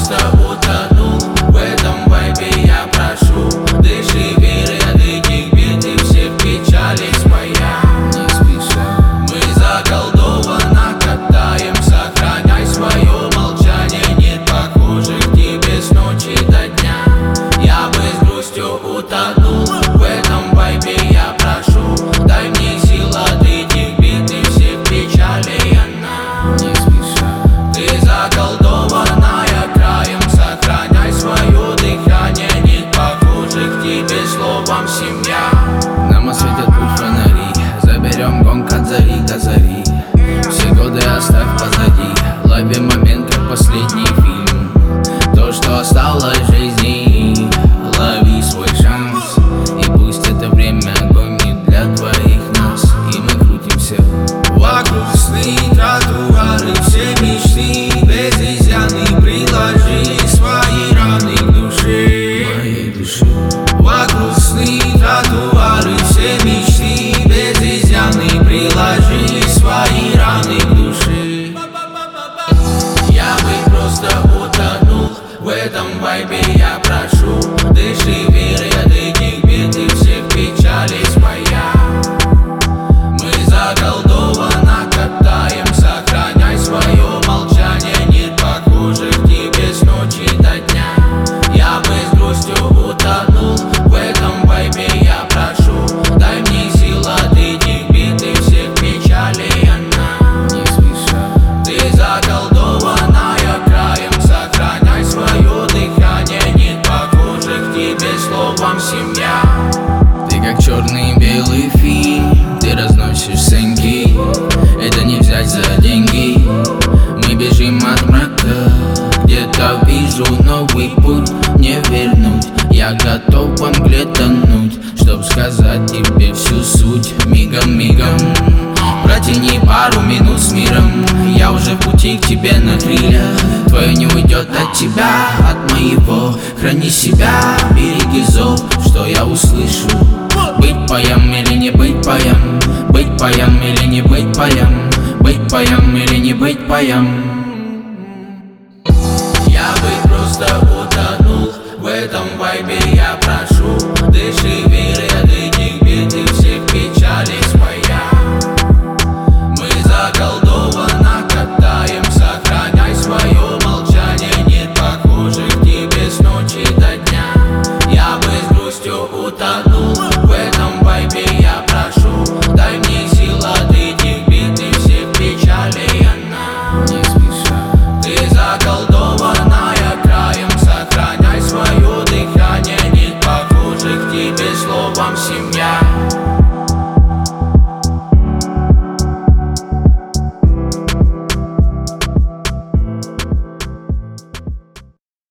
просто утонул в этом вайбе, я прошу. Дыши, веры от этих бед и всех печалей своя. Не спеша, мы заколдованно катаем. Сохраняй свое молчание, нет похожих тебе с ночи до дня. Я бы с грустью утонул в этом вайбе, я прошу. Дай мне сил от этих бед и всех печалей она. Не спеша, ты заколдованная краем. Сохраняй свое дыхание, нет похожих тебе словом семья. Нам осветят путь фонари, заберем гонг от зари до зари. Все годы оставь позади, лови момент, как последний фильм. То, что осталось в жизни, лови свой шанс. И пусть это время гонит для двоих нас, и мы крутимся вокруг сны, тротуары, все мечты без изъяны. Приложи свои раны к душе, моей души. вокруг сны, тротуары, все мечты без изъяны. Приложи свои раны к душе. Я бы просто утонул в этом вайбе, я прошу. Дыши, веры от этих бед и всех печалей своя. Мы заколдованно катаем. Сохраняй свое молчание, нет похожих тебе с ночи до дня. Я бы с грустью утонул в этом вайбе, я прошу. Дай мне сил от этих бед и всех печалей она. Не спеша, Ты заколдованная краем. Сохраняй свое дыхание, нет похожих тебе словом семья. ты как черный и белый фильм, ты разносишь сынки. Это не взять за деньги. Мы бежим от мрака, где-то вижу новый путь, не вернуть. Я готов во мгле тонуть, чтоб сказать тебе всю суть. Мигом, протяни пару минут с миром. Я уже в пути к тебе на крыльях. Твое не уйдет от тебя, от моего. Храни себя, береги зов, что я услышу. Быть паем или не быть паем, быть паем или не быть паем, быть паем или не быть паем. Я бы просто утонул в этом вайбе, я прошу. Дыши, веры от этих бед и всех печалей своя. Мы заколдованно катаем. Сохраняй свое молчание, нет похожих тебе с ночи до дня. Я бы с грустью утонул в этом вайбе, я прошу. Дай мне сил от этих бед и всех печалей она. Не спеша, Ты заколдованная